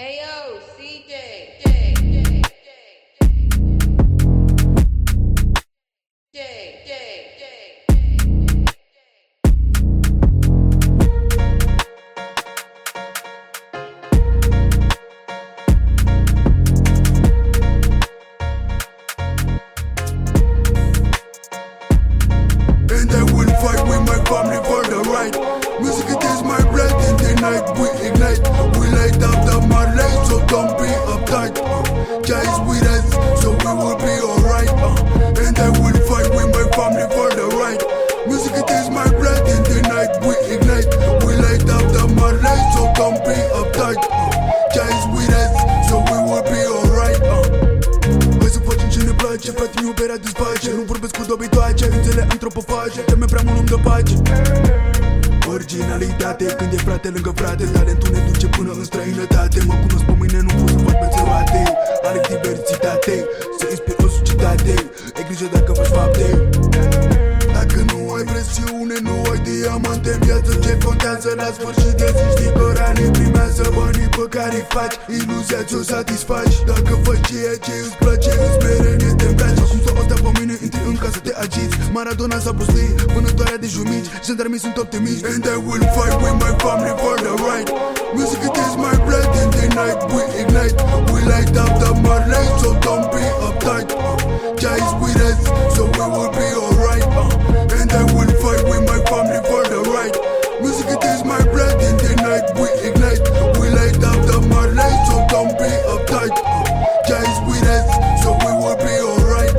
Hey yo, CJ. And I will fight with my family for the right. Music, it is my blood. In the night we ignite. We light up the light, so don't be uptight. Jah is with us, so we will be alright. And I will fight with my family for the right. Music, it is my blood. In the night we ignite. We light up the light, so don't be uptight. Jah is with us, so we will be alright. Hai să facem ce ne place, frate, opera desface. Nu vorbesc cu dobitoace, înțeleg antropofage. Teme prea mult, nu-mi dă pace. Originalitate, când e frate lângă frate. Talentul ne duce până în străinătate. Mă cunosc pe mine, nu pot să fac pe roate. Aleg diversitate, să inspir o societate. Ai grijă dacă faci fapte. Dacă nu ai presiune, nu ai diamante în viață. Ce contează la sfârșit de zi? Știi că ranii primează banii pe care-i faci. Iluzia ți-o satisfaci. Dacă faci ceea ce îți place, îți merene te îmbraci. Acum s-o ostea pe mine, intri în casă, te agiți. Maradona sau Bruce Lee, vânătoarea de jumici. Jandarmii sunt optimiști. And I will fight with my family for the right. Music, it is my blood. In the night we ignite. We light up the light, so don't be uptight. Jah is with us, so we will be alright. And I will fight with my family for the right. Music, it is my blood. In the night we ignite. We light up the light, so don't be uptight. Jah is with us, so we will be alright.